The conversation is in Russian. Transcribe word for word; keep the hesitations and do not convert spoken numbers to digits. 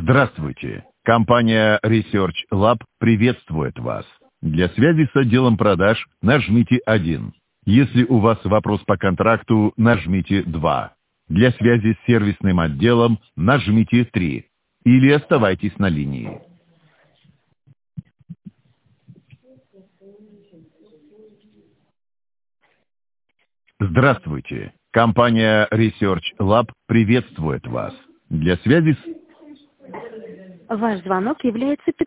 Здравствуйте. Компания Research Lab приветствует вас. Для связи с отделом продаж нажмите один. Если у вас вопрос по контракту, нажмите два. Для связи с сервисным отделом нажмите три. Или оставайтесь на линии. Здравствуйте. Компания Research Lab приветствует вас. Для связи с... Ваш звонок является